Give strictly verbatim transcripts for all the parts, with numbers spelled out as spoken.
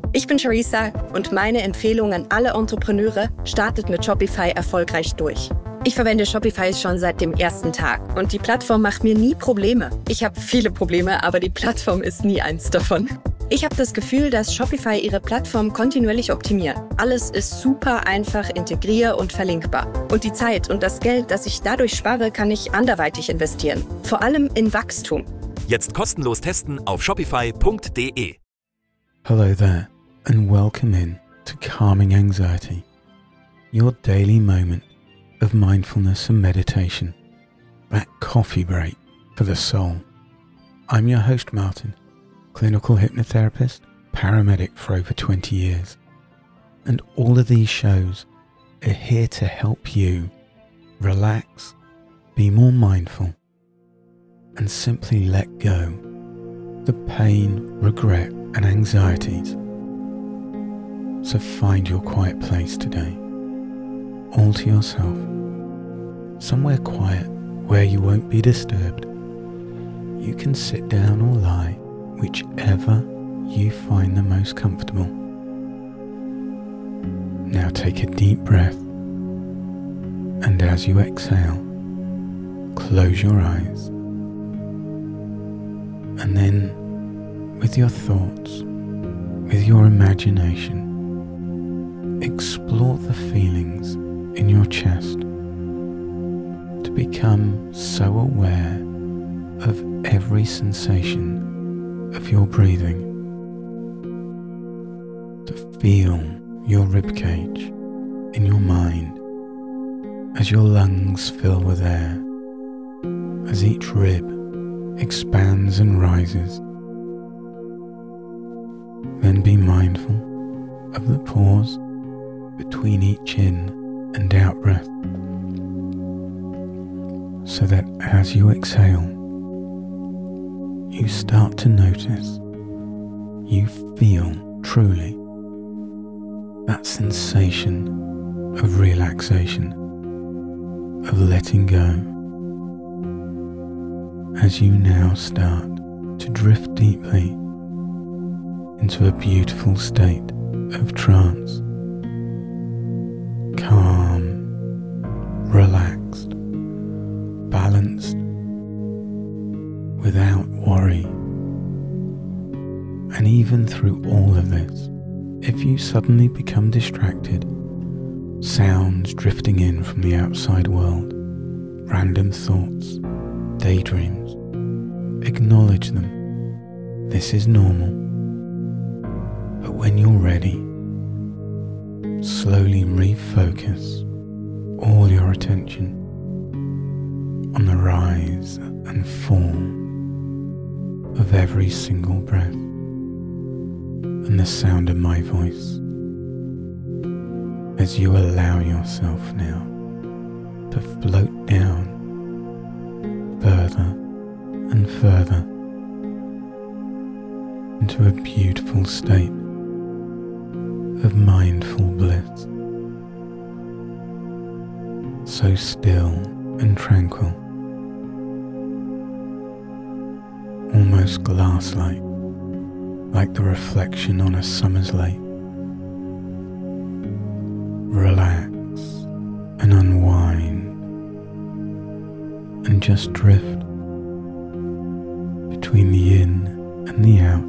Ich bin Charissa und meine Empfehlung an alle Entrepreneure: startet mit Shopify erfolgreich durch. Ich verwende Shopify schon seit dem ersten Tag und die Plattform macht mir nie Probleme. Ich habe viele Probleme, aber die Plattform ist nie eins davon. Ich habe das Gefühl, dass Shopify ihre Plattform kontinuierlich optimiert. Alles ist super einfach integrier- und verlinkbar. Und die Zeit und das Geld, das ich dadurch spare, kann ich anderweitig investieren. Vor allem in Wachstum. Jetzt kostenlos testen auf shopify punkt de. Hello there and welcome in to Calming Anxiety, your daily moment of mindfulness and meditation, that coffee break for the soul. I'm your host Martin, clinical hypnotherapist, paramedic for over twenty years, and all of these shows are here to help you relax, be more mindful, and simply let go the pain, regret, and anxieties. So find your quiet place today, all to yourself, somewhere quiet where you won't be disturbed. You can sit down or lie, whichever you find the most comfortable. Now take a deep breath, and as you exhale, close your eyes, and then with your thoughts, with your imagination, explore the feelings in your chest to become so aware of every sensation of your breathing, to feel your ribcage in your mind as your lungs fill with air, as each rib expands and rises. Then be mindful of the pause between each in and out breath, so that as you exhale, you start to notice, you feel truly that sensation of relaxation, of letting go, as you now start to drift deeply into a beautiful state of trance, calm, relaxed, balanced, without worry. And even through all of this, if you suddenly become distracted, sounds drifting in from the outside world, random thoughts, daydreams, acknowledge them. This is normal. But when you're ready, slowly refocus all your attention on the rise and fall of every single breath and the sound of my voice, as you allow yourself now to float down further and further into a beautiful state of mindful bliss, so still and tranquil, almost glass-like, like the reflection on a summer's lake. Relax and unwind and just drift between the in and the out,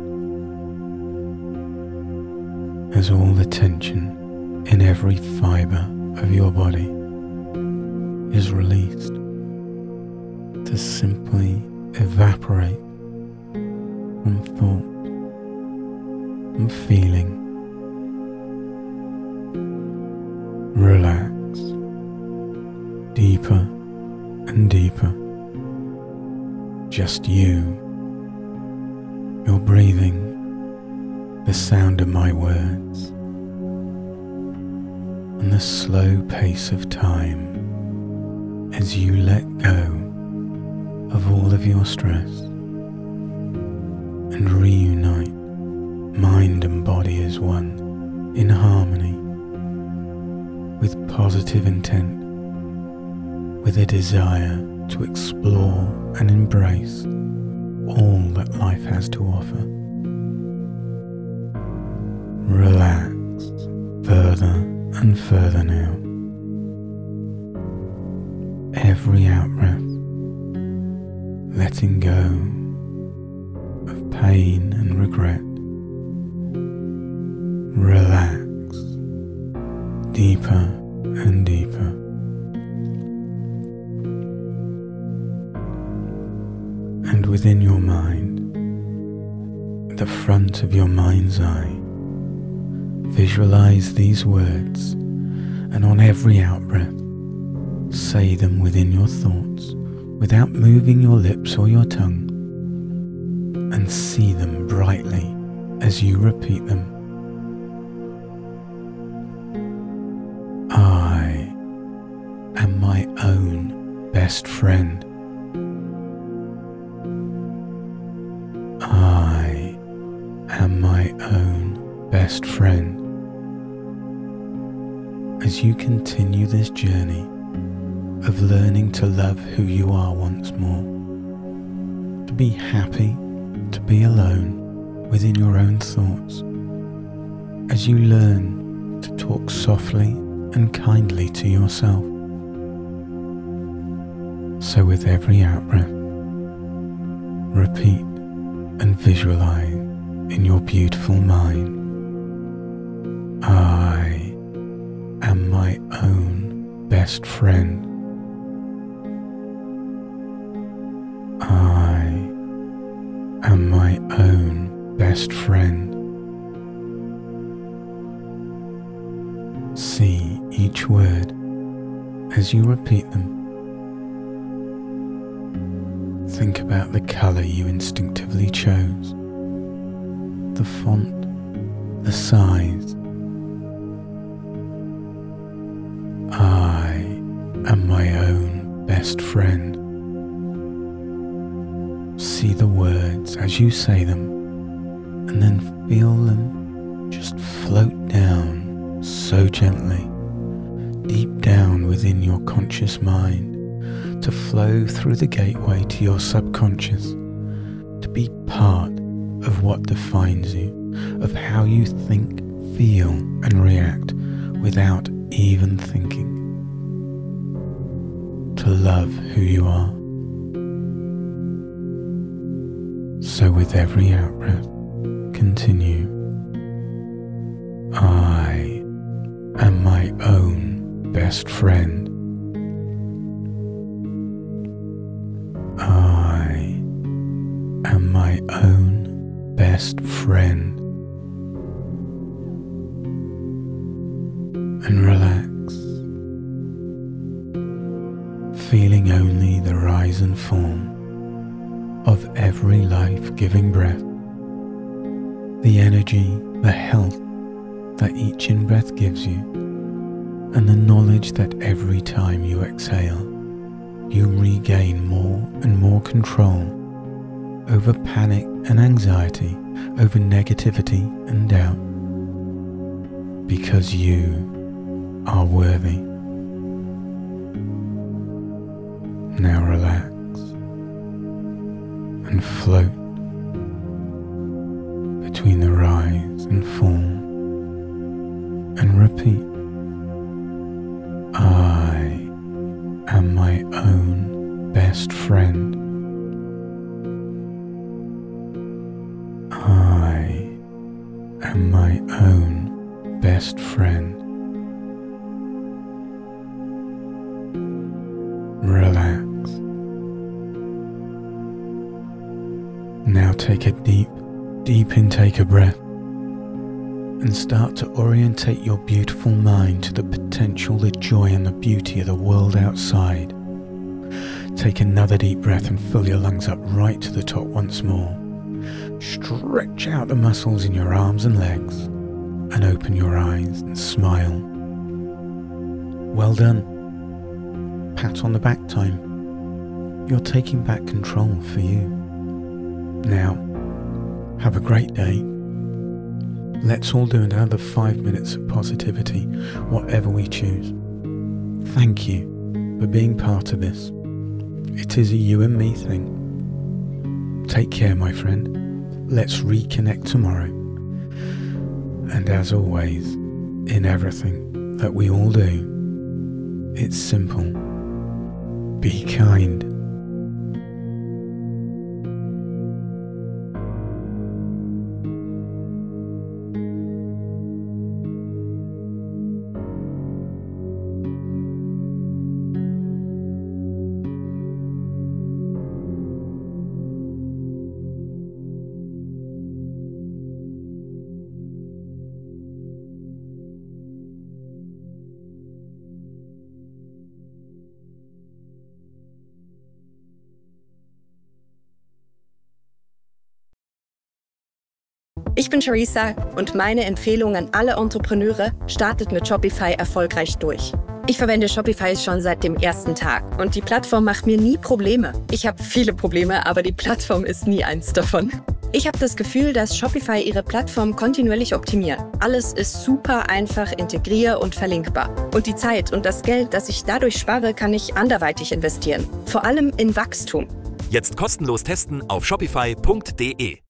as all the tension in every fibre of your body is released to simply evaporate from thought and feeling. Relax deeper and deeper. Just you, your breathing, the sound of my words, and the slow pace of time as you let go of all of your stress and reunite mind and body as one in harmony, with positive intent, with a desire to explore and embrace all that life has to offer. Relax further and further now. Every out-breath, letting go of pain and regret. Relax deeper and deeper. And within your mind, at the front of your mind's eye, visualize these words, and on every out-breath, say them within your thoughts without moving your lips or your tongue, and see them brightly as you repeat them. I am my own best friend. I am my own best friend. As you continue this journey of learning to love who you are once more, to be happy, to be alone within your own thoughts, as you learn to talk softly and kindly to yourself. So with every out-breath, repeat and visualize in your beautiful mind, I am my own best friend. I am my own best friend. See each word as you repeat them. Think about the colour you instinctively chose, the font, the size. I am my own best friend. See the words as you say them, and then feel them just float down so gently, deep down within your conscious mind, to flow through the gateway to your subconscious, to be part of what defines you, of how you think, feel and react without even thinking, to love who you are. So with every out-breath, continue. I am my own best friend. I am my own best friend. And relax, feeling only the rise and fall of every life-giving breath, the energy, the health that each in-breath gives you, and the knowledge that every time you exhale, you regain more and more control over panic and anxiety, over negativity and doubt, because you are worthy. Now relax and float between the rise and fall, and repeat, I am my own best friend. I am my own best friend. Relax. Now take a deep, deep intake of breath and start to orientate your beautiful mind to the potential, the joy and the beauty of the world outside. Take another deep breath and fill your lungs up right to the top once more. Stretch out the muscles in your arms and legs and open your eyes and smile. Well done. Pat on the back time. You're taking back control for you. Now, have a great day. Let's all do another five minutes of positivity, whatever we choose. Thank you for being part of this. It is a you and me thing. Take care, my friend. Let's reconnect tomorrow. And as always, in everything that we all do, it's simple. Be kind. Ich bin Charissa und meine Empfehlung an alle Entrepreneure: startet mit Shopify erfolgreich durch. Ich verwende Shopify schon seit dem ersten Tag und die Plattform macht mir nie Probleme. Ich habe viele Probleme, aber die Plattform ist nie eins davon. Ich habe das Gefühl, dass Shopify ihre Plattform kontinuierlich optimiert. Alles ist super einfach integrier- und verlinkbar. Und die Zeit und das Geld, das ich dadurch spare, kann ich anderweitig investieren. Vor allem in Wachstum. Jetzt kostenlos testen auf shopify punkt de.